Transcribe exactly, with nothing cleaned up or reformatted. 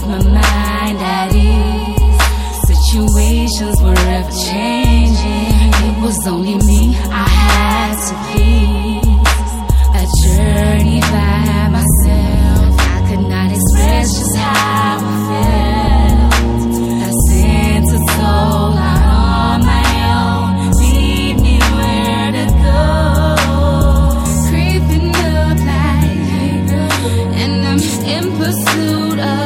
put my mind at ease. Situations were ever changing. It was only me I had to please. A journey by myself. I could not express just how I felt. I sent a soul out on my own. Leave me where to go. Creeping up like, and I'm in pursuit of